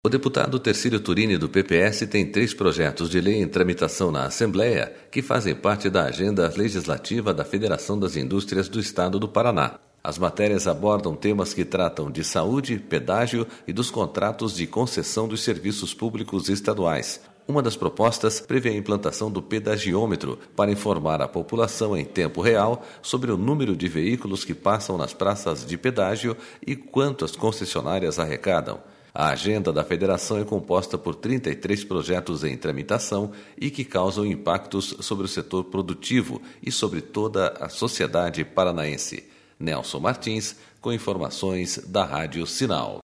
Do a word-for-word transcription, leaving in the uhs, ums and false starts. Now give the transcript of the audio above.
O deputado Tercílio Turini, do P P S, tem três projetos de lei em tramitação na Assembleia que fazem parte da agenda legislativa da Federação das Indústrias do Estado do Paraná. As matérias abordam temas que tratam de saúde, pedágio e dos contratos de concessão dos serviços públicos estaduais. Uma das propostas prevê a implantação do pedagiômetro para informar a população em tempo real sobre o número de veículos que passam nas praças de pedágio e quanto as concessionárias arrecadam. A agenda da federação é composta por trinta e três projetos em tramitação e que causam impactos sobre o setor produtivo e sobre toda a sociedade paranaense. Nelson Martins, com informações da Rádio Sinal.